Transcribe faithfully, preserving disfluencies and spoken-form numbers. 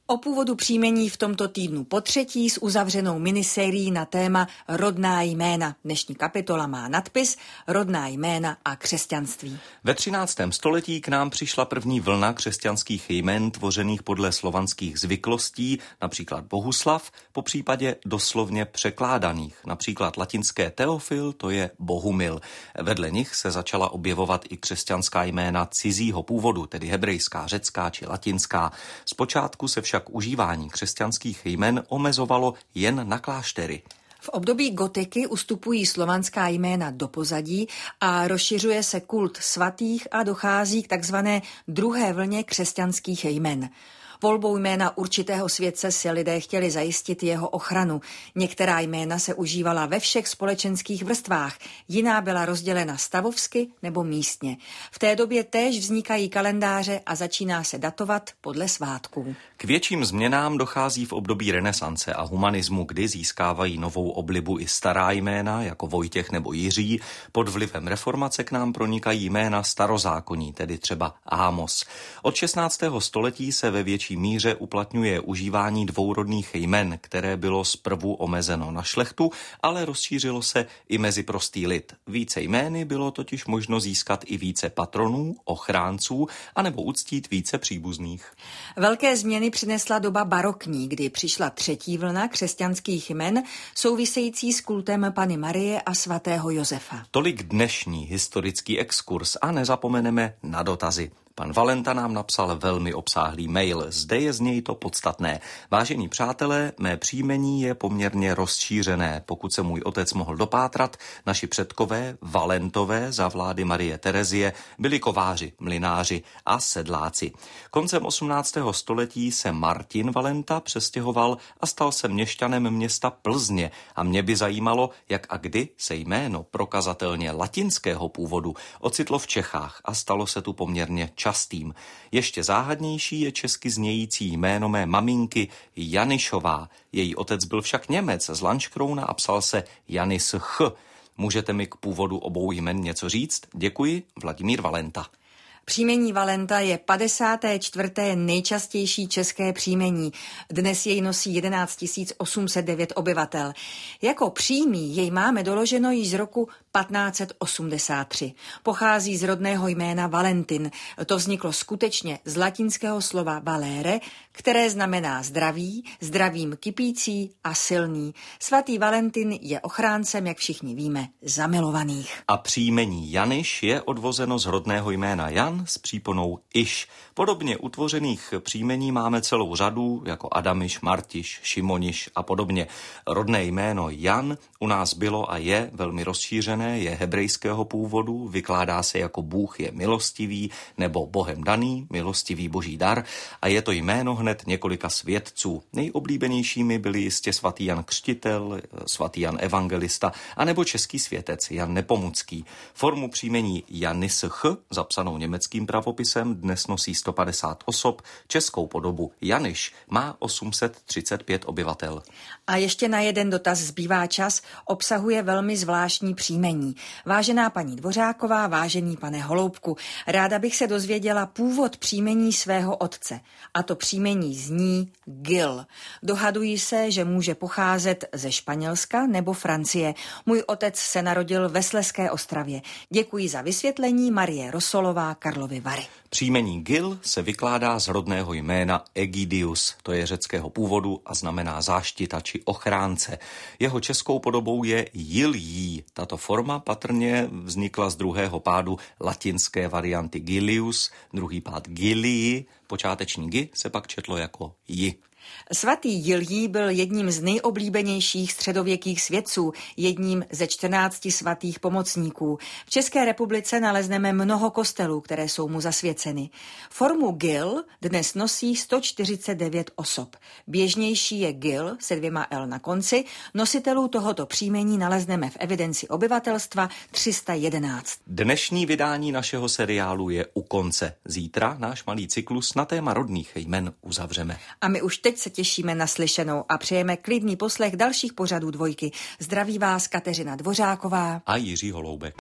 O původu příjmení v tomto týdnu potřetí s uzavřenou minisérií na téma rodná jména. Dnešní kapitola má nadpis Rodná jména a křesťanství. Ve třináctém století k nám přišla první vlna křesťanských jmen tvořených podle slovanských zvyklostí, například Bohuslav, po případě doslovně překládaných, například latinské Teofil, to je Bohumil. Vedle nich se začala objevovat i křesťanská jména cizího původu, tedy hebrejská, řecká či latinská. Zpočátku se však užívání křesťanských jmen omezovalo jen na kláštery. V období gotiky ustupují slovanská jména do pozadí a rozšiřuje se kult svatých a dochází k takzvané druhé vlně křesťanských jmen. Volbou jména určitého světce si lidé chtěli zajistit jeho ochranu. Některá jména se užívala ve všech společenských vrstvách, jiná byla rozdělena stavovsky nebo místně. V té době též vznikají kalendáře a začíná se datovat podle svátků. K větším změnám dochází v období renesance a humanismu, kdy získávají novou oblibu i stará jména, jako Vojtěch nebo Jiří. Pod vlivem reformace k nám pronikají jména starozákonní, tedy třeba Ámos. Od šestnáctého století se ve větší míře uplatňuje užívání dvourodných jmen, které bylo zprvu omezeno na šlechtu, ale rozšířilo se i mezi prostý lid. Více jmény bylo totiž možno získat i více patronů, ochránců, anebo uctít více příbuzných. Velké změny přinesla doba barokní, kdy přišla třetí vlna křesťanských jmen související s kultem Panny Marie a svatého Josefa. Tolik dnešní historický exkurs a nezapomeneme na dotazy. Pan Valenta nám napsal velmi obsáhlý mail. Zde je z něj to podstatné. Vážení přátelé, mé příjmení je poměrně rozšířené. Pokud se můj otec mohl dopátrat, naši předkové, Valentové za vlády Marie Terezie, byli kováři, mlynáři a sedláci. Koncem osmnáctého století se Martin Valenta přestěhoval a stal se měšťanem města Plzně. A mě by zajímalo, jak a kdy se jméno prokazatelně latinského původu ocitlo v Čechách a stalo se tu poměrně častým. Ještě záhadnější je česky znějící jméno mé maminky Janišová. Její otec byl však Němec z Lanškrouna a psal se Janis Ch. Můžete mi k původu obou jmen něco říct? Děkuji, Vladimír Valenta. Příjmení Valenta je padesáté čtvrté nejčastější české příjmení. Dnes jej nosí jedenáct tisíc osm set devět obyvatel. Jako přímý jej máme doloženo již z roku patnáct set osmdesát tři. Pochází z rodného jména Valentin. To vzniklo skutečně z latinského slova valere, které znamená zdravý, zdravím kypící a silný. Svatý Valentin je ochráncem, jak všichni víme, zamilovaných. A příjmení Janiš je odvozeno z rodného jména Jan s příponou Iš. Podobně utvořených příjmení máme celou řadu, jako Adamiš, Martiš, Šimoniš a podobně. Rodné jméno Jan u nás bylo a je velmi rozšířené, je hebrejského původu, vykládá se jako Bůh je milostivý nebo Bohem daný, milostivý boží dar, a je to jméno hned několika světců. Nejoblíbenějšími byli jistě svatý Jan Křtitel, svatý Jan Evangelista anebo český světec Jan Nepomucký. Formu příjmení Janisch, zapsanou německým pravopisem, dnes nosí sto padesát osob, českou podobu Janiš má osm set třicet pět obyvatel. A ještě na jeden dotaz zbývá čas, obsahuje velmi zvláštní příjmení. Vážená paní Dvořáková, vážený pane Holoubku, ráda bych se dozvěděla původ příjmení svého otce. A to příjmení zní Gil. Dohadují se, že může pocházet ze Španělska nebo Francie. Můj otec se narodil ve Slezské Ostravě. Děkuji za vysvětlení, Marie Rosolová, Karlovy Vary. Příjmení Gil se vykládá z rodného jména Egidius, to je řeckého původu a znamená záštita či ochránce. Jeho českou podobou je Jiljí. Tato forma patrně vznikla z druhého pádu latinské varianty Gilius, druhý pád Gilii, počáteční G se pak četlo jako Ji. Svatý Jiljí byl jedním z nejoblíbenějších středověkých světců, jedním ze čtrnácti svatých pomocníků. V České republice nalezneme mnoho kostelů, které jsou mu zasvěceny. Formu Gil dnes nosí sto čtyřicet devět osob. Běžnější je Gil se dvěma L na konci. Nositelů tohoto příjmení nalezneme v evidenci obyvatelstva tři sta jedenáct. Dnešní vydání našeho seriálu je u konce. Zítra náš malý cyklus na téma rodných jmen uzavřeme. A my už teď se těšíme na slyšenou a přejeme klidný poslech dalších pořadů Dvojky. Zdraví vás Kateřina Dvořáková a Jiří Holoubek.